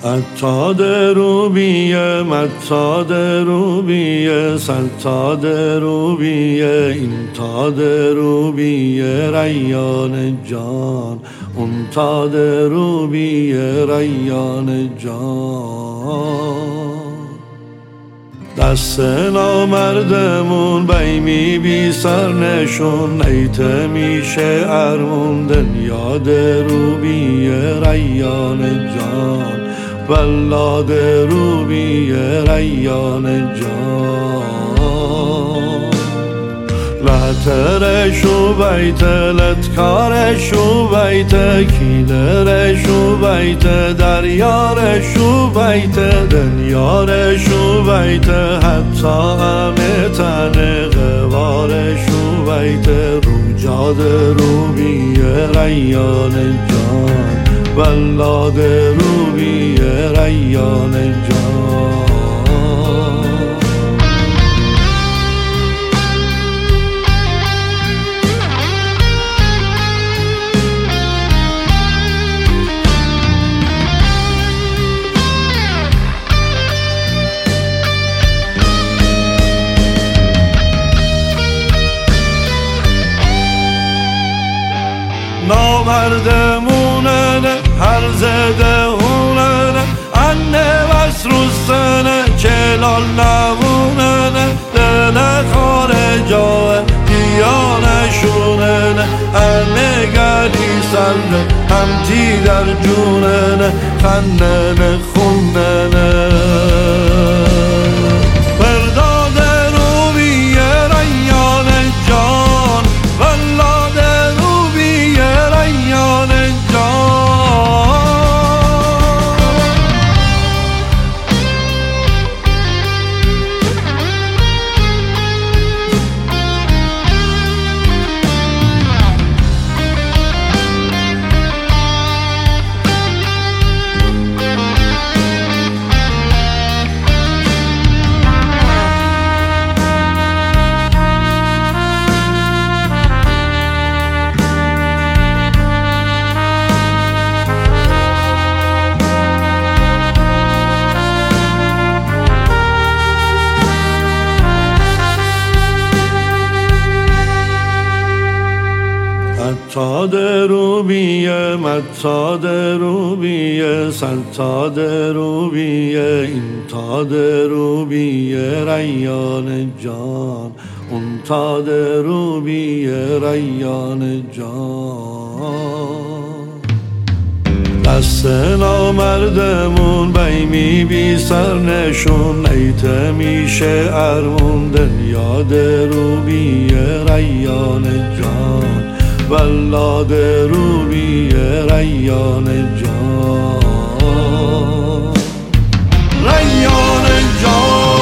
عطاد روبیه، مطاد روبیه، سلطاد روبیه، اینتاد روبیه، ریان جان، اونتاد روبیه، ریان جان. دست نامردمون بیمی بی سرنشون، نیته میشه ارمون دنیاد روبیه، ریان جان، ولاد روبیه، ریان جان. لحترش و بیت، لتکارش و بیت، کیلرش و بیت، دریارش و بیت، دنیارش و بیت، حتی همه تن غوارش و بیت، روجاد روبیه، ریان جان، ولاد روبیه، ریان جان. نامردمونن هر زده هونن، انه بس روستن چلال نبونن، دل خارجا دیانشونن، انه گلی سرد همتی در جونن، خنن خونن. برداد روبیه، ریان جان، ولاد روبیه، ریان جان. عطاد روبیه، مطاد روبیه، سلطاد روبیه، اینتاد روبیه، ریان جان، اونتاد روبیه، ریان جان. دست نامردمون بیمی بی سرنشون، نیته میشه ارمون دنیاد روبیه، ریان جان، ولاد روبیه، ریان جان، ریان جان.